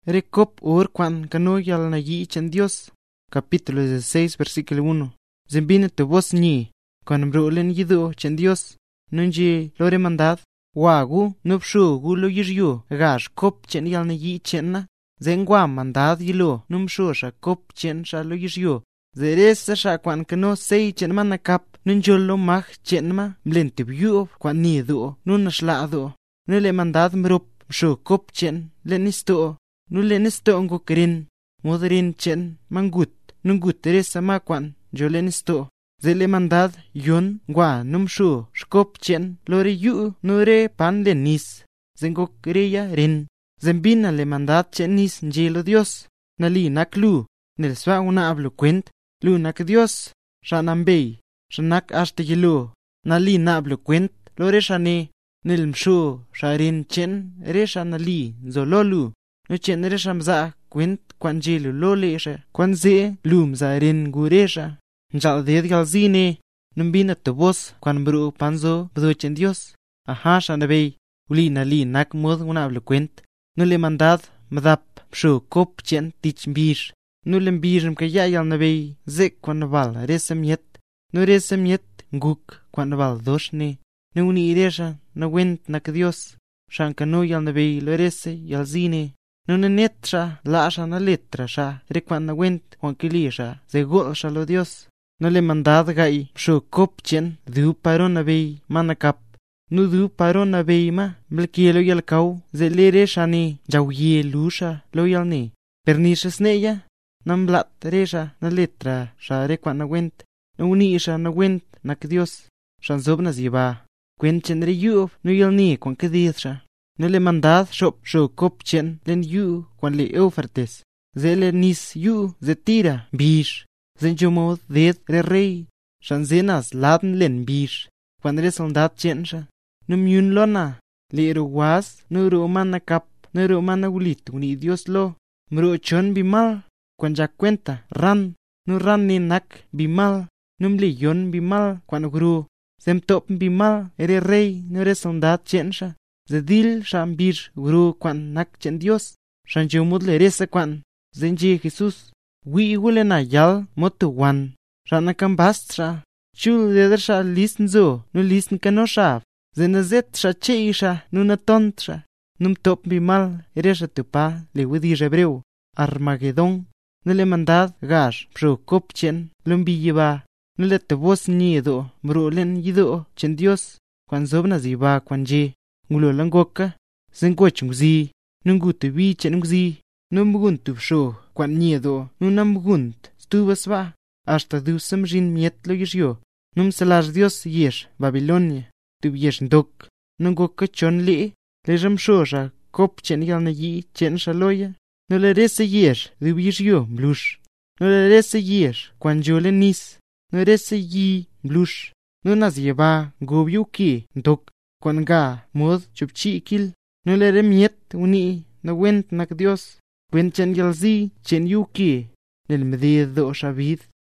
Recop or cuan cano yal na yi chen Dios. Capítulo 16, versículo 1. Zembina tu vos ni, cuan mbrolen yido chen Dios, nunji lore mandad, wagu nupshu gu lo yiryu, gash cop chen yal na yi chen na, zengwa mandad yilo, numshu sha cop chen sha lo yiryu. Zeresa sha cuan cano sei chen manakap, nunjol lo mach chen ma, mlentib yuob, cuan nido, nunashlado, nule mandad mrup, mshu cop chen, lenisto. Nule nisto ngo kerin, moderin chen, mangut, nungut resa makwan, jole nisto. Zele mandad, yon, gua, numshu, shkop chen, lore yu, nure pan le nis. Zengo kereya rin. Zembina le mandad chen nis njelo Dios. Nali nak lu, nel swa una hablo cuent, lu nak Dios, shanambei, shanak hasta yelo. Nali na hablo cuent, lore shane, nel mshu, sharin chen, resha nali, zololu. No chen resha mza kwent kwan jelu lo lesha kwan ze lum za rin guresha njal ded gal zine numbina to vos kwan bru panzo bdo chen Dios aha shanabei uli nali nak mod una hablo kwent no le mandad mdap psho kop chen tich mbir no le mbir mkaya yal nabei ze kwan val resamiet no resamiet nguk kwan val doshne no uni resha na went nak Dios shanka no yal nabei lo rese yal zine Nuna netra lasha na letra sha, recuan na went Juan Kilisha, ze gol sha lo Dios. No le mandad gai, sho cop chen, du parona vei, manakap. No du parona vei ma, mlkielo yal kau, ze lere shani, jau ye lusha, lo yal ne. Pernisha sneya, nam blat resha na letra sha recuan na went. No unisha na went nak Dios, shan zobna ziba. Quen chen re yuv, no yal ne quan kedisha. No le mandad shop sho cop chen len yu cuan le eufartes. Zele nis yu ze tira bish. Zen jomod ded re rey. Shan zenas laden len bish. Cuan re soldat chen sha. Num yun lona. Le ero was no ro mana kap. No ro mana ulit uni Dios lo. Mro chon bimal. Cuan ya cuenta ran. No ran ni nak bimal. Num le yon bimal cuan gru. Zem top bimal ere rey no re soldat chen sha. Zedil shambir guru kwan nak chen Dios. Shanjumud le resa kwan. Zenji Jesus. Wi wulena yal motu wan. Shanakambast sha. Chul leder sha listen zo. Nu listen kano sha. Zenazet sha chei sha. Nu na tont sha. Num top bimal. Eresha tupa le wudi rebreu. Armagedon. Nu le mandad gash. Psho kop chen. Lumbi yiba. Nu le te vos niedo. Mro len yido chen Dios. Kwan zobna ziba kwan je. Ngulo langoka, zengoch ngzi, nungutu vi chen ngzi, numguntu sho, kwan niedo, nunamgunt, stubasva, hasta du samjin miet lo yishyo, salar Dios yesh, Babilonia, tu yesh ndok, nungoka chon le jamshosha, kop chen yal na yi chen shaloya, no le rese yesh, du yishyo, blush, no le rese yesh, kwan jole nis, no rese yi, blush, no nazieba, gobyuki, ndok, Kwan ga, mod, chupchikil, no le remiet, uni, na went nak Dios, wen chen yalzi, chen yuki, nel medid do shabid,